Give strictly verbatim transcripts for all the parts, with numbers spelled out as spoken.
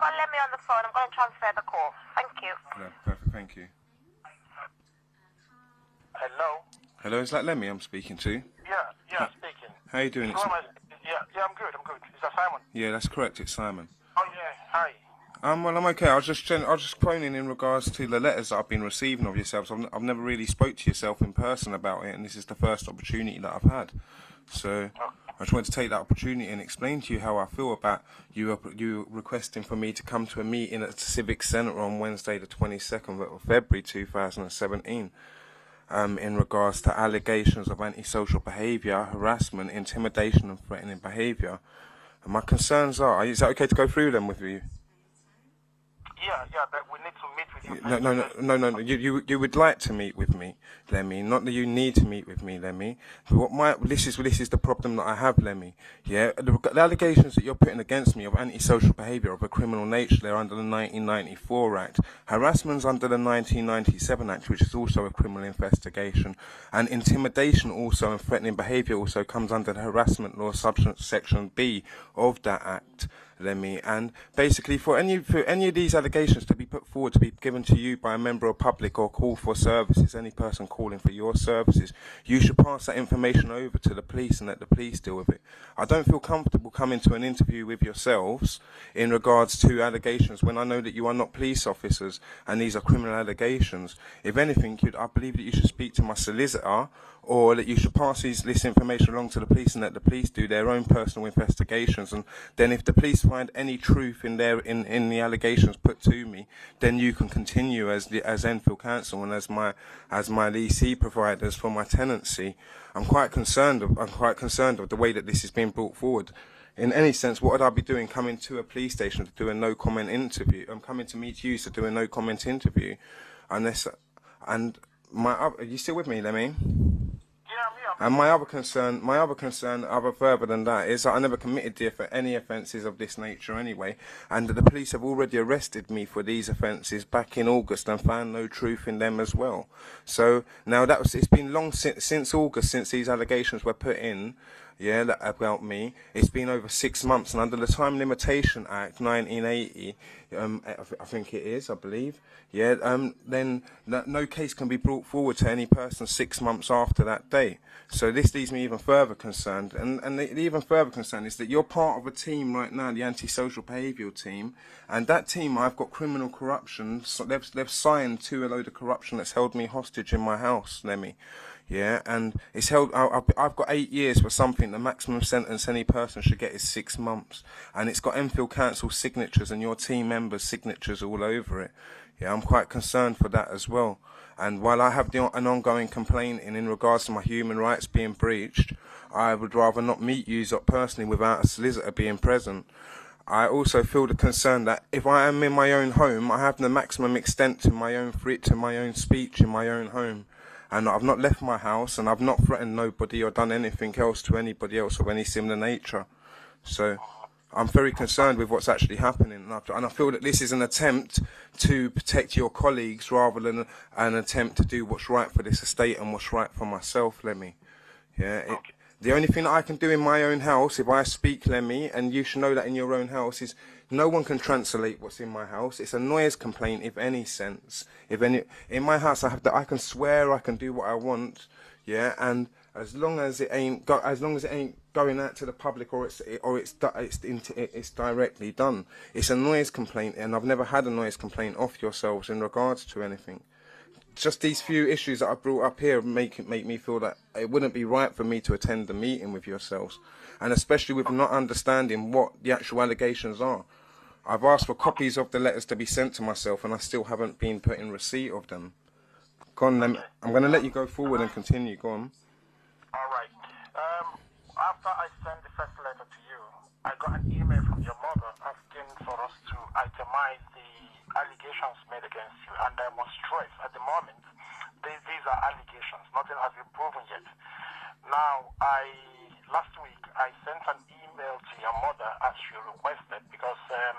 got Lemmy on the phone. I'm going to transfer the call. Thank you. Yeah, perfect, thank you. Hello? Hello, is that Lemmy I'm speaking to? Yeah, yeah, speaking. How you doing? Who am I? Yeah, yeah, I'm good, I'm good. Is that Simon? Yeah, that's correct, it's Simon. Oh, yeah, hi. Um, well, I'm okay. I was just gen- I was just phoning in regards to the letters that I've been receiving of yourselves. I've, n- I've never really spoke to yourself in person about it, and this is the first opportunity that I've had. So I just wanted to take that opportunity and explain to you how I feel about you up- you requesting for me to come to a meeting at the Civic Centre on Wednesday, the twenty-second of February two thousand seventeen. Um, in regards to allegations of antisocial behaviour, harassment, intimidation, and threatening behaviour. And my concerns are: is that okay to go through them with you? Yeah, yeah, but we need to meet with you. No, no, no, no, no. no. You, you, you would like to meet with me, Lemmy. Not that you need to meet with me, Lemmy. But what my this is this is the problem that I have, Lemmy. Yeah, the, the allegations that you're putting against me of antisocial behaviour of a criminal nature, they're under the nineteen ninety-four Act. Harassment's under the nineteen ninety-seven Act, which is also a criminal investigation, and intimidation also and threatening behaviour also comes under the harassment law, subsection section B of that Act. Lemmy, and basically for any for any of these allegations to be put forward to be given to you by a member of public or call for services, any person calling for your services, you should pass that information over to the police and let the police deal with it. I don't feel comfortable coming to an interview with yourselves in regards to allegations when I know that you are not police officers and these are criminal allegations. If anything, you'd, I believe that you should speak to my solicitor, or that you should pass these, this information along to the police and let the police do their own personal investigations. And then if the police find any truth in their in, in the allegations put to me, then you can continue as the as Enfield Council and as my as my leasee providers for my tenancy. I'm quite concerned of I'm quite concerned of the way that this is being brought forward. In any sense, what would I be doing coming to a police station to do a no comment interview? I'm coming to meet you to do a no comment interview, unless and my are you still with me, Lemmy? And my other concern, my other concern, other further than that, is that I never committed the, any offences of this nature anyway, and the police have already arrested me for these offences back in August and found no truth in them as well. So now that was, it's been long since, since August, since these allegations were put in, yeah, that about me. It's been over six months, and under the Time Limitation Act, nineteen eighty, um, I, I think it is, I believe, yeah, um, then no, no case can be brought forward to any person six months after that date. So this leaves me even further concerned, and, and the, the even further concern is that you're part of a team right now, the antisocial behavioural team, and that team, I've got criminal corruption, so they've, they've signed to a load of corruption that's held me hostage in my house, Lemmy. Yeah, and it's held. I, I've got eight years for something. The maximum sentence any person should get is six months, and it's got Enfield Council signatures and your team members' signatures all over it. Yeah, I'm quite concerned for that as well. And while I have the, an ongoing complaint in, in regards to my human rights being breached, I would rather not meet you personally without a solicitor being present. I also feel the concern that if I am in my own home, I have the maximum extent to my own free, to my own speech in my own home. And I've not left my house, and I've not threatened nobody or done anything else to anybody else of any similar nature. So I'm very concerned with what's actually happening, and I feel that this is an attempt to protect your colleagues rather than an attempt to do what's right for this estate and what's right for myself, Lemmy. Yeah. It, the only thing that I can do in my own house, if I speak, Lemmy, and you should know that in your own house, is no one can translate what's in my house. It's a noise complaint, if any sense. If any, in my house, I have to, I can swear, I can do what I want, yeah. And as long as it ain't, go, as long as it ain't going out to the public, or it's, or it's, it's, it's directly done. It's a noise complaint, and I've never had a noise complaint off yourselves in regards to anything. Just these few issues that I brought up here make make me feel that it wouldn't be right for me to attend the meeting with yourselves, and especially with not understanding what the actual allegations are. I've asked for copies of the letters to be sent to myself, and I still haven't been put in receipt of them. Go on, then. I'm going to let you go forward and continue. Go on. All right. Um, after I sent the first letter to you, I got an email from your mother asking for us to itemize the allegations made against you, and I must stress at the moment these, these are allegations. Nothing has been proven yet. Now, I last week I sent an email to your mother as she requested, because um,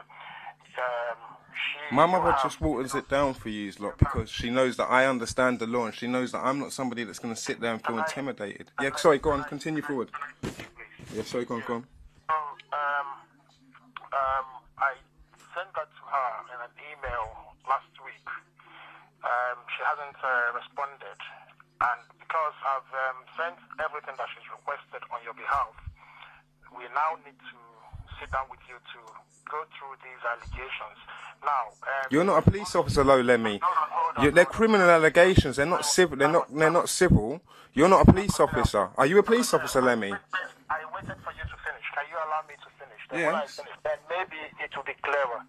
um, she. My mother just waters it down for you, lot, because she knows that I understand the law, and she knows that I'm not somebody that's going to sit there and feel intimidated. Yeah, sorry, go on, continue forward. Yeah, sorry, go on, go on. So, um, um, I sent that to these allegations. Now, um, You're not a police officer, though, Lemmy. hold on, hold on, You, they're hold on. criminal allegations. They're not civil. They're not. They're not civil. You're not a police officer. Are you a police officer, Lemmy? I waited for you to finish. Can you allow me to finish? Then when I Yes. finish, then maybe it will be clearer.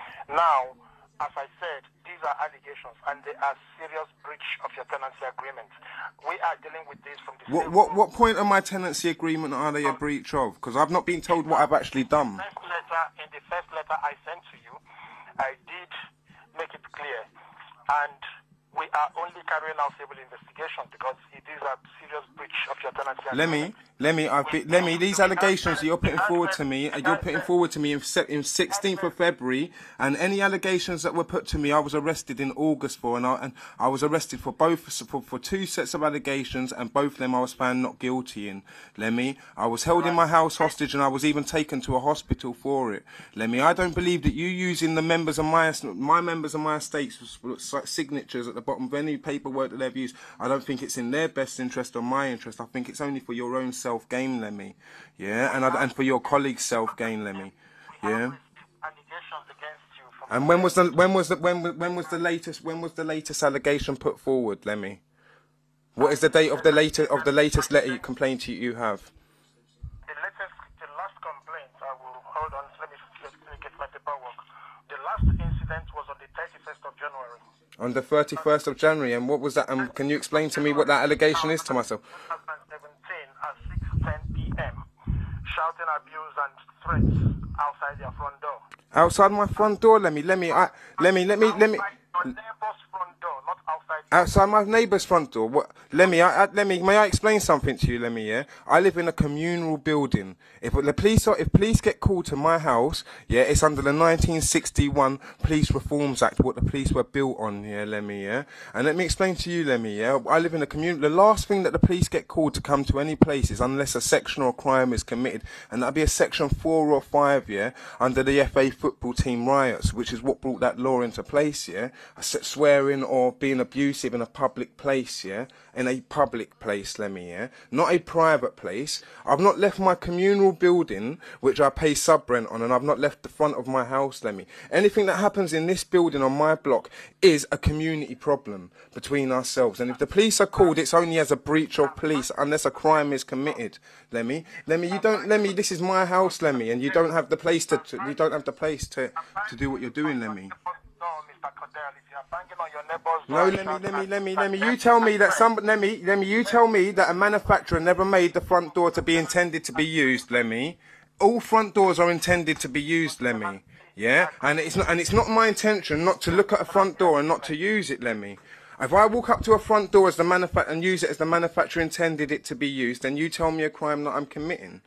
Now, as I said, these are allegations and they are serious breach of your tenancy agreement. We are dealing with this from the What same what room. what point of my tenancy agreement are they a breach of? Because I've not been told what I've actually done. First letter, in the first letter I sent to you, I did make it clear, and we are only carrying out civil investigation because it is a serious breach of your tenancy agreement. Lemmy, Lemmy, I've been, Lemmy, these allegations that you're putting forward to me, uh, you're putting forward to me in, se- in sixteenth of February, and any allegations that were put to me, I was arrested in August for, and I, and I was arrested for both, for, for two sets of allegations, and both of them I was found not guilty in. Lemmy, I was held in my house hostage, and I was even taken to a hospital for it. Lemmy, I don't believe that you using the members of my, my members of my estate's signatures at the bottom of any paperwork that they've used. I don't think it's in their best interest or my interest. I think it's only for your own self-gain, Lemmy. Yeah, and I, and for your colleagues' self-gain, Lemmy. Yeah. Allegations against you from And when was the when was the when was- when was the latest when was the latest allegation put forward, Lemmy? What is the date of the latest of the latest letter complaint you you have? the latest, the last complaint. I will hold on. Let me, let me get my paperwork. The last incident was on the thirty-first of January. On the thirty-first of January, and what was that? Um, can you explain to me what that allegation is to myself? twenty seventeen at six ten p m Shouting abuse and threats outside their front door. Outside my front door, Lemmy. Let me, I, let me, let me, let me. Outside your neighbor's front door, not outside. Outside my neighbour's front door. What? Let me, I, I, let me. May I explain something to you, let me? Yeah. I live in a communal building. If the police, are, if police get called to my house, yeah, it's under the nineteen sixty-one Police Reforms Act. What the police were built on, yeah, let me, yeah. And let me explain to you, let me, yeah. I live in a community. The last thing that the police get called to come to any place is unless a section or crime is committed, and that'd be a section four or five, yeah, under the F A football team riots, which is what brought that law into place, yeah. Swearing or being abusive in a public place, yeah, in a public place, let me, yeah, not a private place. I've not left my communal building, which I pay sub rent on, and I've not left the front of my house, let me. Anything that happens in this building on my block is a community problem between ourselves, and if the police are called, it's only as a breach of police unless a crime is committed, let me. Let me, you don't, let me, this is my house, let me, and you don't have the place to, to you don't have the place to, to do what you're doing, let me. No, Mister Cordell, if you are banging on your neighbor's No, door, let me, let me, let me, let me. You tell me that some, let me, let me. You tell me that a manufacturer never made the front door to be intended to be used. Let me. All front doors are intended to be used. Let me. Yeah, and it's not, and it's not my intention not to look at a front door and not to use it. Let me. If I walk up to a front door as the manufa- and use it as the manufacturer intended it to be used, then you tell me a crime that I'm committing.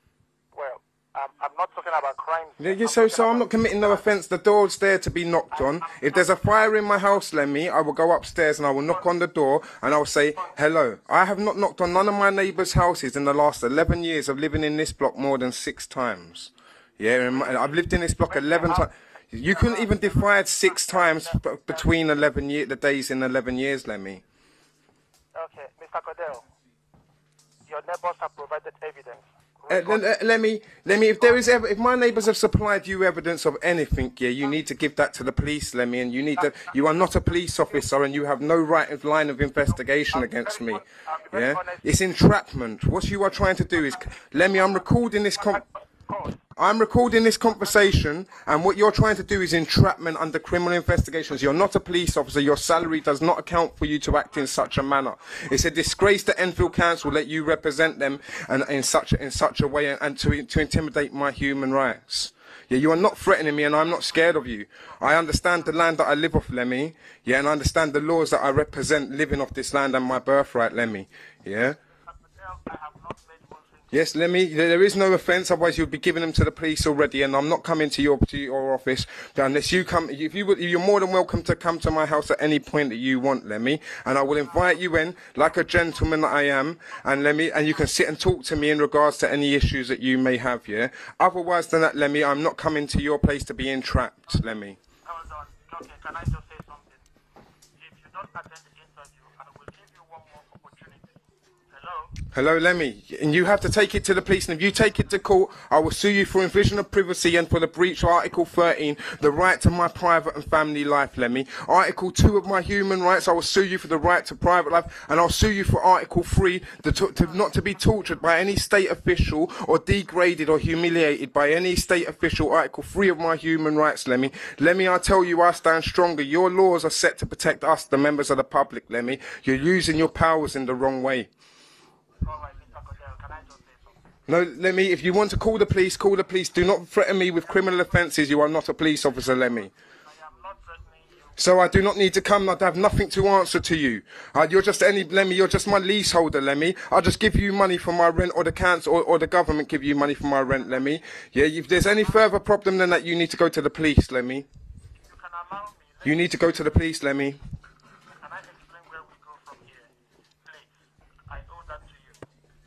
Well, um, I'm not talking about crimes. Yeah, yeah, so, so I'm not committing no offence. The door's there to be knocked on. If there's a fire in my house, Lemmy, I will go upstairs and I will knock on the door and I will say, hello. I have not knocked on none of my neighbours' houses in the last eleven years of living in this block more than six times. Yeah, and my- I've lived in this block eleven times. You couldn't even divide six times b- between eleven year, the days in eleven years, Lemmy. Okay, Mister Cordell, your neighbors have provided evidence. Uh, let, let- let me, let me. If there is ever, if my neighbours have supplied you evidence of anything, yeah, you need to give that to the police, let me. And you need to. You are not a police officer, and you have no right of line of investigation against me. Yeah, it's entrapment. What you are trying to do is, let me. I'm recording this. Com- I'm recording this conversation, and what you're trying to do is entrapment under criminal investigations. You're not a police officer. Your salary does not account for you to act in such a manner. It's a disgrace that Enfield Council let you represent them and in such in such a way and to to intimidate my human rights. Yeah, you are not threatening me, and I'm not scared of you. I understand the land that I live off, Lemmy. Yeah, and I understand the laws that I represent living off this land and my birthright, Lemmy. Yeah. Yes, Lemmy, there is no offence, otherwise you'll be giving them to the police already, and I'm not coming to your to your office unless you come. If you would, you're more than welcome to come to my house at any point that you want, Lemmy, and I will invite you in like a gentleman that I am, and Lemmy, and you can sit and talk to me in regards to any issues that you may have. Yeah. Otherwise than that, Lemmy, I'm not coming to your place to be entrapped, Lemmy. Hold on. Okay, can I just say something? If you don't attend the interview, I will give you one more opportunity. Hello, Lemmy, and you have to take it to the police, and if you take it to court, I will sue you for invasion of privacy and for the breach of Article thirteen, the right to my private and family life, Lemmy. Article two of my human rights, I will sue you for the right to private life, and I'll sue you for Article three, the to, to not to be tortured by any state official or degraded or humiliated by any state official. Article three of my human rights, Lemmy. Lemmy, I tell you, I stand stronger. Your laws are set to protect us, the members of the public, Lemmy. You're using your powers in the wrong way. Alright, Mister Cordell, can I just say something? No, Lemmy, if you want to call the police, call the police. Do not threaten me with criminal offences. You are not a police officer, Lemmy. I am not threatening you. So I do not need to come. I have nothing to answer to you. Uh, you're just any, Lemmy, you're just my leaseholder, Lemmy. I'll just give you money for my rent, or the council or, or the government give you money for my rent, Lemmy. Yeah, if there's any further problem than that, you need to go to the police, Lemmy. If you can allow me, let You need to go to the police, Lemmy. Can I explain where we go from here? Please, I owe that to you.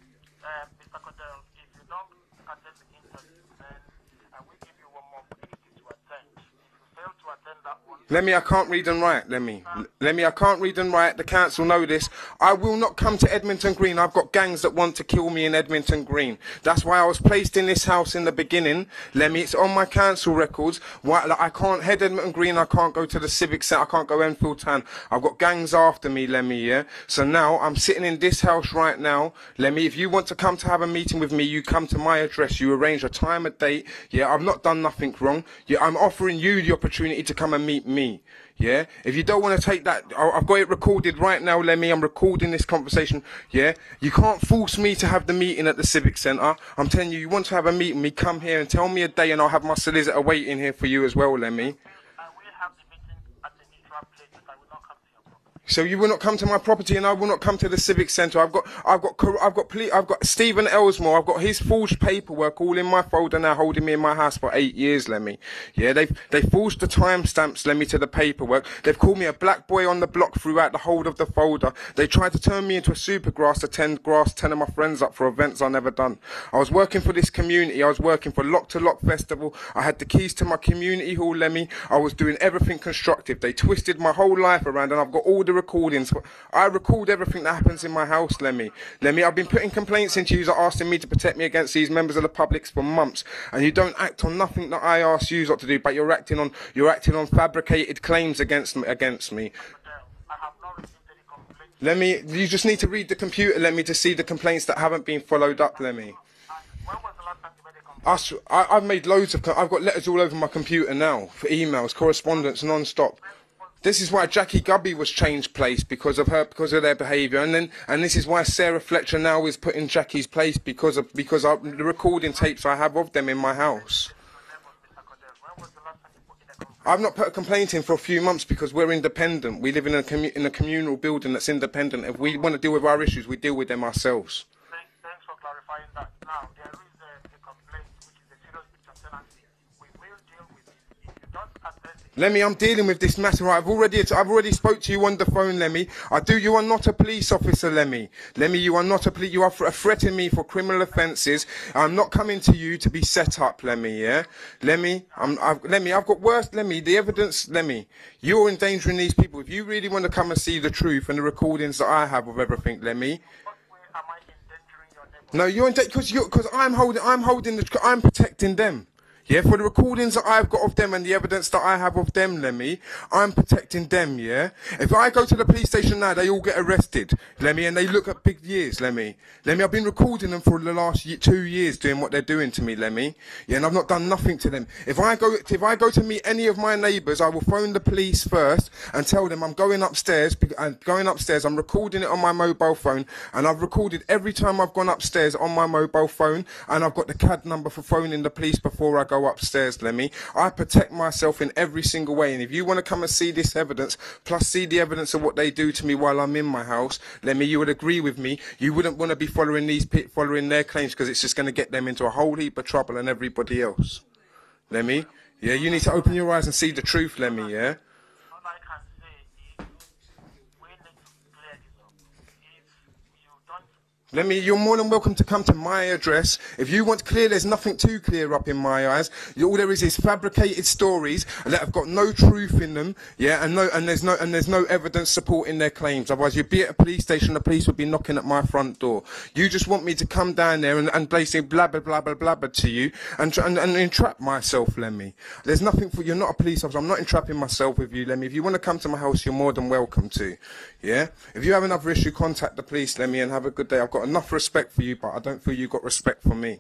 Uh, Mister Cordell, if you don't attend the interview, then I will give you one more opportunity to attend. If you fail to attend that one, Lemmy, I can't read and write, Lemmy. Lemmy, I can't read and write. The council know this. I will not come to Edmonton Green. I've got gangs that want to kill me in Edmonton Green. That's why I was placed in this house in the beginning. Lemmy, it's on my council records. Why, like, I can't head Edmonton Green. I can't go to the Civic Centre. I can't go Enfield Town. I've got gangs after me, Lemmy, yeah? So now I'm sitting in this house right now. Lemmy, if you want to come to have a meeting with me, you come to my address. You arrange a time, a date. Yeah, I've not done nothing wrong. Yeah, I'm offering you the opportunity to come and meet me. Yeah, if you don't want to take that, I've got it recorded right now, Lemmy. I'm recording this conversation. Yeah, you can't force me to have the meeting at the Civic Centre. I'm telling you, you want to have a meeting with me, come here and tell me a day, and I'll have my solicitor waiting here for you as well, Lemmy. I will have the meeting at the neutral place, but I will not come to your property. So you will not come to my property, and I will not come to the Civic Centre. I've got, I've got, I've got, I've got Stephen Elsmore. I've got his forged paperwork all in my folder now, holding me in my house for eight years, Lemmy. Yeah, they've they forged the timestamps, Lemmy, to the paperwork. They've called me a black boy on the block throughout the whole of the folder. They tried to turn me into a supergrass to tend grass, ten of my friends up for events I never done. I was working for this community. I was working for Lock to Lock Festival. I had the keys to my community hall, Lemmy. I was doing everything constructive. They twisted my whole life around, and I've got all the recordings. I record everything that happens in my house, Lemmy. Lemmy, I've been putting complaints into you, asking me to protect me against these members of the public for months, and you don't act on nothing that I ask you not to do, but you're acting on you're acting on fabricated claims against me. Against me. I have not received any complaints. Lemmy, you just need to read the computer, Lemmy, to see the complaints that haven't been followed up, Lemmy. And when was the last time you made a complaint? Us, I, I've made loads of. I've got letters all over my computer now for emails, correspondence, non-stop. This is why Jackie Gubby was changed place because of her, because of their behaviour, and then, and this is why Sarah Fletcher now is put in Jackie's place because of because of the recording tapes I have of them in my house. When was the last time you put in a complaint? I've not put a complaint in for a few months because we're independent. We live in a commu- in a communal building that's independent. If we want to deal with our issues, we deal with them ourselves. Thanks, thanks for clarifying that. Now, there is a, a complaint which is a serious breach of tenancy. We will deal with it. If you don't attend it, Lemmy, I'm dealing with this matter. I've already, I've already spoke to you on the phone, Lemmy. I do. You are not a police officer, Lemmy. Lemmy, you are not a police. You are th- threatening me for criminal offences. I'm not coming to you to be set up, Lemmy. Yeah, Lemmy. I'm, I've, Lemmy. I've got worse, Lemmy. The evidence, Lemmy. You're endangering these people. If you really want to come and see the truth and the recordings that I have of everything, Lemmy. what way am I endangering your neighbor? No, you're in because you because I'm holding. I'm holding the. I'm protecting them. Yeah, for the recordings that I've got of them and the evidence that I have of them, Lemmy, I'm protecting them, yeah? If I go to the police station now, they all get arrested, Lemmy, and they look at big years, Lemmy. Lemmy, I've been recording them for the last ye- two years doing what they're doing to me, Lemmy. Yeah, and I've not done nothing to them. If I go if I go to meet any of my neighbours, I will phone the police first and tell them I'm going upstairs, bec- I'm going upstairs, I'm recording it on my mobile phone, and I've recorded every time I've gone upstairs on my mobile phone, and I've got the C A D number for phoning the police before I go upstairs, Lemmy. I protect myself in every single way, and if you want to come and see this evidence, plus see the evidence of what they do to me while I'm in my house, Lemmy, you would agree with me. You wouldn't want to be following these pe- following their claims because it's just going to get them into a whole heap of trouble and everybody else. Lemmy, yeah, you need to open your eyes and see the truth, Lemmy, yeah? All I can say is we need to clear this up. If you don't Let me, you're more than welcome to come to my address. If you want clear, there's nothing to clear up in my eyes. All there is is fabricated stories that have got no truth in them, yeah, and no, and there's no, and there's no evidence supporting their claims. Otherwise, you'd be at a police station, the police would be knocking at my front door. You just want me to come down there and, and basically blabber, blabber, blabber to you and, and, and entrap myself, Lemmy. There's nothing for, you're not a police officer, I'm not entrapping myself with you, Lemmy. If you want to come to my house, you're more than welcome to, yeah? If you have another issue, contact the police, Lemmy, and have a good day. I've got enough respect for you, but I don't feel you got respect for me.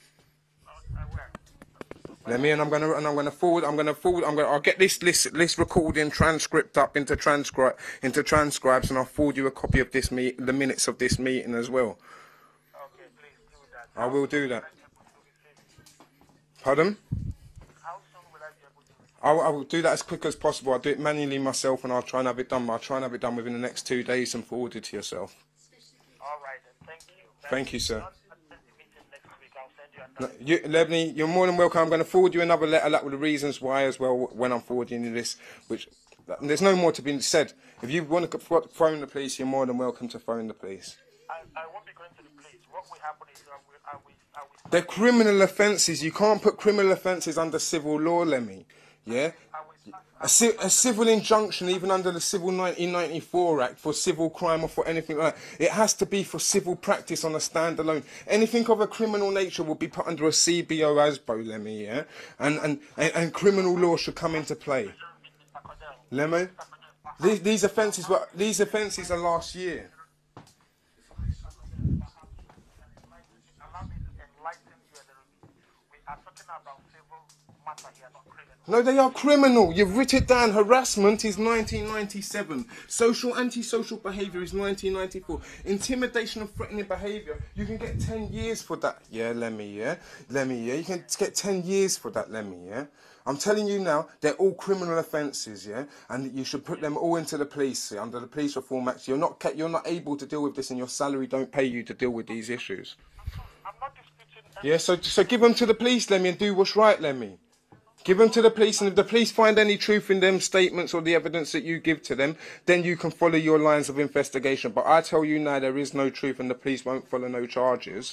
Let me, and I'm gonna, and I'm gonna forward, I'm gonna forward, I'm gonna, I'll get this list, list recording transcript up into transcribe, into transcribes, and I'll forward you a copy of this meet, the minutes of this meeting as well. Okay, please do that. I will do that. Pardon? How soon will I be able to? I'll, I will do that as quick as possible. I'll do it manually myself, and I'll try and have it done. I'll try and have it done within the next two days and forward it to yourself. All right, then. Thank you. Thank you, sir. Not attend the meeting next week. I'll send you No, another. you, Lebney, you're more than welcome. I'm going to forward you another letter that with the reasons why as well when I'm forwarding you this. Which there's no more to be said. If you want to phone the police, you're more than welcome to phone the police. I, I won't be going to the police. What will happen is I will, I will, I will, They're criminal offences. You can't put criminal offences under civil law, Lemmy. Yeah? I will, A, ci a civil injunction, even under the Civil nineteen ninety-four Act, for civil crime or for anything like that, it has to be for civil practice on a standalone. Anything of a criminal nature will be put under a C B O A S B O, Lemmy, yeah? And, and, and, and criminal law should come into play. Lemmy? These, these offences were, these offences are last year. allow me to enlighten you a little bit. We are talking about civil matter here, not criminal. No, they are criminal. You've written it down. Harassment is nineteen ninety-seven. Social, antisocial behaviour is nineteen ninety-four. Intimidation and threatening behaviour, you can get ten years for that. Yeah, Lemmy, yeah? Lemmy, yeah? You can get ten years for that, Lemmy, yeah? I'm telling you now, they're all criminal offences, yeah? And you should put them all into the police, yeah? Under the Police Reform Act. You're not, you're not able to deal with this, and your salary don't pay you to deal with these issues. I'm not disputing. Yeah, so, so give them to the police, Lemmy, and do what's right, Lemmy. Give them to the police, and if the police find any truth in them statements or the evidence that you give to them, then you can follow your lines of investigation. But I tell you now, there is no truth, and the police won't follow no charges.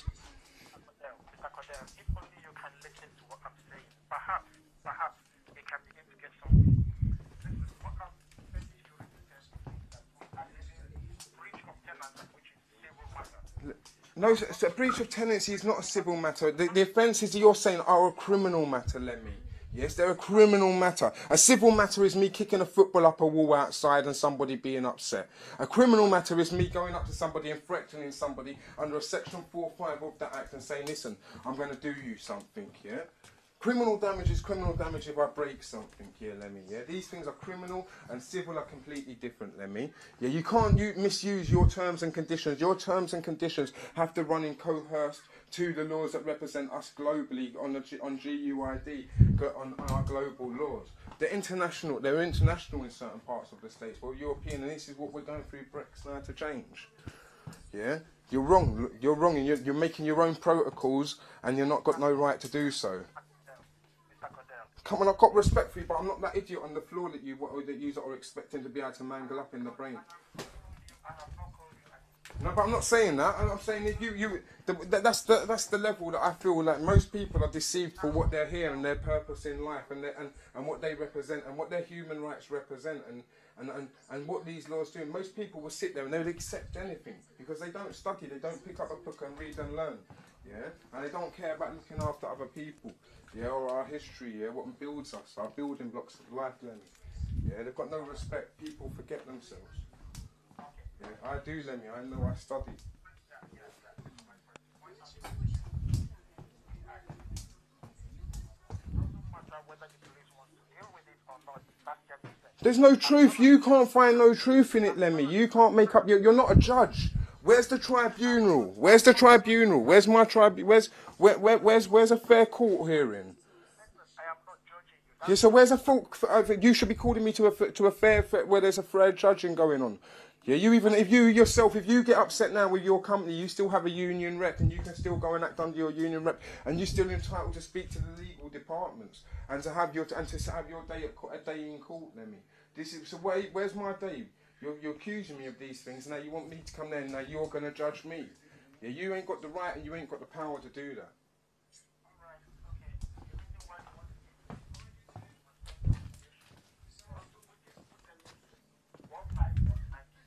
Mister Cordell, if only you can listen to what I'm saying, perhaps, perhaps we can begin to get something. Listen, what I'm saying to you is that we are living breach of tenancy, which is civil matter. No, so, so breach of tenancy is not a civil matter. The, the offences that you're saying are a criminal matter, Lemmy. Yes, they're a criminal matter. A civil matter is me kicking a football up a wall outside and somebody being upset. A criminal matter is me going up to somebody and threatening somebody under a section four five of that act and saying, listen, I'm going to do you something, yeah? Criminal damage is criminal damage if I break something, yeah, Lemmy, yeah? These things are criminal and civil are completely different, Lemmy. Yeah, you can't you misuse your terms and conditions. Your terms and conditions have to run in coerced to the laws that represent us globally on the G, on G U I D, on, on our global laws. They're international. They're international in certain parts of the states, but European, and this is what we're going through Brexit now to change. Yeah, you're wrong. You're wrong, and you're, you're making your own protocols, and you're not got no right to do so. Mister Cordell, Come on, I've got respect for you, but I'm not that idiot on the floor that you what, that you are expecting to be able to mangle up in the brain. I have not called you anything. No, but I'm not saying that. I'm saying that you, you, the, that, that's the that's the level that I feel like most people are deceived for what they're here and their purpose in life and their, and and what they represent and what their human rights represent and, and, and, and what these laws do. Most people will sit there and they would accept anything because they don't study, they don't pick up a book and read and learn, yeah, and they don't care about looking after other people, yeah, or our history, yeah, what builds us, our building blocks of life learning, yeah. They've got no respect. People forget themselves. Yeah, I do, Lemmy. I know I study. There's no truth. You can't find no truth in it, Lemmy. You can't make up. You're, you're not a judge. Where's the tribunal? Where's the tribunal? Where's my tribe? Where's where, where, where's where's a fair court hearing? Yeah, so where's a full? You should be calling me to a to a fair where there's a fair judging going on. Yeah, you even if you yourself, if you get upset now with your company, you still have a union rep, and you can still go and act under your union rep, and you're still entitled to speak to the legal departments and to have your and to have your day at a day in court, Lemmy. This is so. Where, where's my day? You're, you're accusing me of these things. Now you want me to come there, and now you're going to judge me. Yeah, you ain't got the right and you ain't got the power to do that. Alright, okay. The reason why I want to get one by one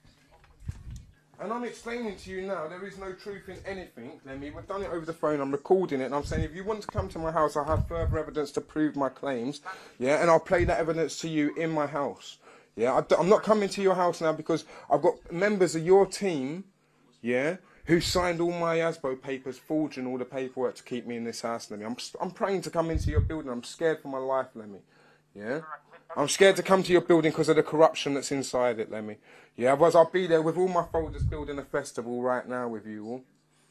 and And I'm explaining to you now, there is no truth in anything, Lemmy. We've done it over the phone, I'm recording it, and I'm saying if you want to come to my house, I have further evidence to prove my claims, yeah, and I'll play that evidence to you in my house. Yeah, I, I'm not coming to your house now because I've got members of your team, yeah, who signed all my ASBO papers, forging all the paperwork to keep me in this house, Lemmy. I'm, I'm praying to come into your building. I'm scared for my life, Lemmy. Yeah? I'm scared to come to your building because of the corruption that's inside it, Lemmy. Yeah, otherwise I'll be there with all my folders building a festival right now with you all. okay,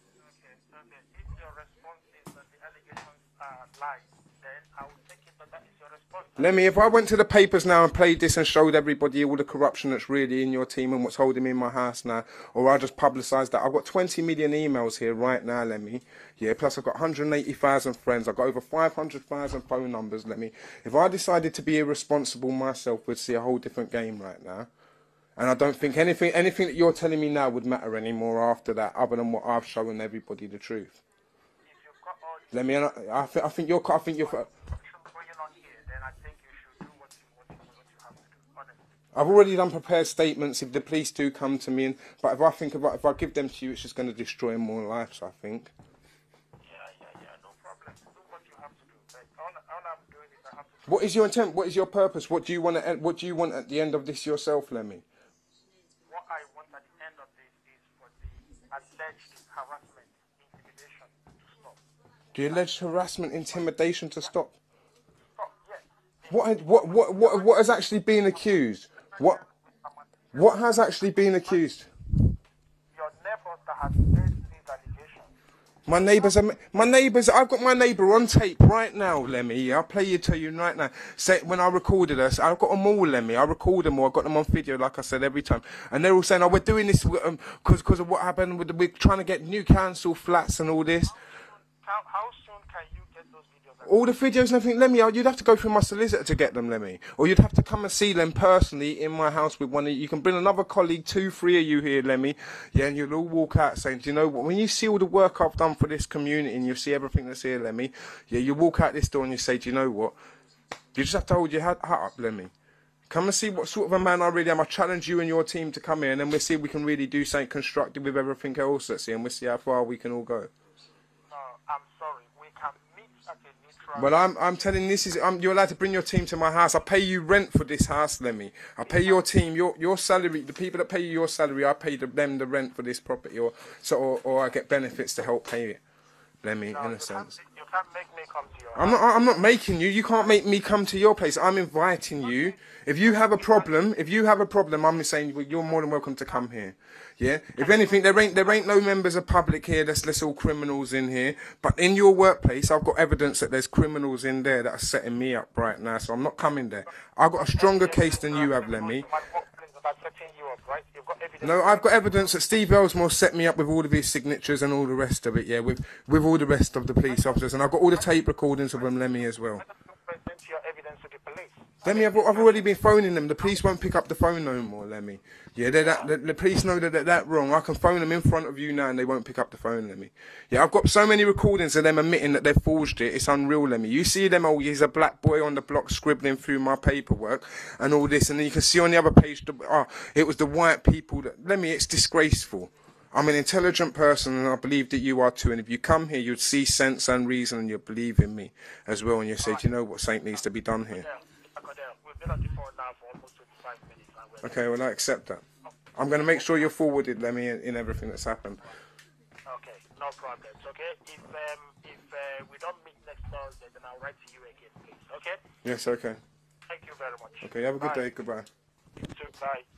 okay. If your response is that the allegations are lies, then I will take it that that is your response. Lemmy, if I went to the papers now and played this and showed everybody all the corruption that's really in your team and what's holding me in my house now, or I just publicised that, I've got twenty million emails here right now, Lemmy. Yeah, plus I've got one hundred eighty thousand friends. I've got over five hundred thousand phone numbers, Lemmy. If I decided to be irresponsible myself, we'd see a whole different game right now. And I don't think anything anything that you're telling me now would matter anymore after that, other than what I've shown everybody the truth. If you've got all the Lemmy, I, I, think, I think you're... I think you're corruption going on here, then I think you should do what you, what you, what you have to do, honestly. I've already done prepared statements if the police do come to me, and, but if I think about if I give them to you, it's just going to destroy more lives, I think. Yeah, yeah, yeah, no problem. Do what you have to do. But all, all I'm doing is I have to... What is your intent? What is your purpose? What do you want to, what do you want at the end of this yourself, Lemmy? What I want at the end of this is for the alleged harassment, intimidation to stop. The alleged harassment, intimidation to stop. Stop, yes. What, what, what, what, what has actually been accused? What, what has actually been accused? Your neighbors that have made these allegations. My neighbours are, my neighbours, I've got my neighbour on tape right now, Lemmy. I'll play it to you right now. Say, when I recorded us, I've got them all, Lemmy. I record them all. I've got them on video, like I said, every time. And they're all saying, oh, we're doing this because um, cause of what happened. With the, we're trying to get new council flats and all this. How, how soon can you get those videos? All the videos and everything, Lemmy, you'd have to go through my solicitor to get them, Lemmy. Or you'd have to come and see them personally in my house with one of you. You can bring another colleague, two, three of you here, Lemmy. Yeah, and you'll all walk out saying, do you know what? When you see all the work I've done for this community and you see everything that's here, Lemmy, yeah, you walk out this door and you say, do you know what? You just have to hold your hat up, Lemmy. Come and see what sort of a man I really am. I challenge you and your team to come here and then we'll see if we can really do something constructive with everything else that's here and we'll see how far we can all go. No, I'm sorry. We can meet at a neutral... Well, I'm I'm telling this is I'm, you're allowed to bring your team to my house. I pay you rent for this house, Lemmy. I pay your team your your salary. The people that pay you your salary, I pay the, them the rent for this property, or so or, or I get benefits to help pay it, Lemmy. No, in a you sense. can't, you can't make me come to your I'm not. I'm not making you. You can't make me come to your place. I'm inviting you. If you have a problem, if you have a problem, I'm saying well, you're more than welcome to come here. Yeah. If anything, there ain't there ain't no members of public here. There's less all criminals in here. But in your workplace, I've got evidence that there's criminals in there that are setting me up right now. So I'm not coming there. I've got a stronger case than you have, Lemmy. No, I've got evidence that Steve Ellsmore set me up with all of his signatures and all the rest of it, yeah, with with all the rest of the police officers. And I've got all the tape recordings of them, Lemmy, as well. Present your evidence to the police. Lemmy, I've, I've already been phoning them. The police won't pick up the phone no more, Lemmy. Yeah, they're that, the, the police know that they're that wrong. I can phone them in front of you now and they won't pick up the phone, Lemmy. Yeah, I've got so many recordings of them admitting that they've forged it. It's unreal, Lemmy. You see them, oh, he's a black boy on the block scribbling through my paperwork and all this. And then you can see on the other page, the, oh, it was the white people that... Lemmy, it's disgraceful. I'm an intelligent person and I believe that you are too. And if you come here, you'd see sense and reason and you'd believe in me as well. And you say, do you know what, something needs to be done here. We've been on the phone now for almost twenty-five minutes. Okay, well, I accept that. I'm going to make sure you're forwarded, Lemmy, in, in everything that's happened. Okay, no problems, okay? If um, if uh, we don't meet next Thursday, then I'll write to you again, please, okay? Yes, okay. Thank you very much. Okay, have a good Bye. day. Goodbye. You too, bye.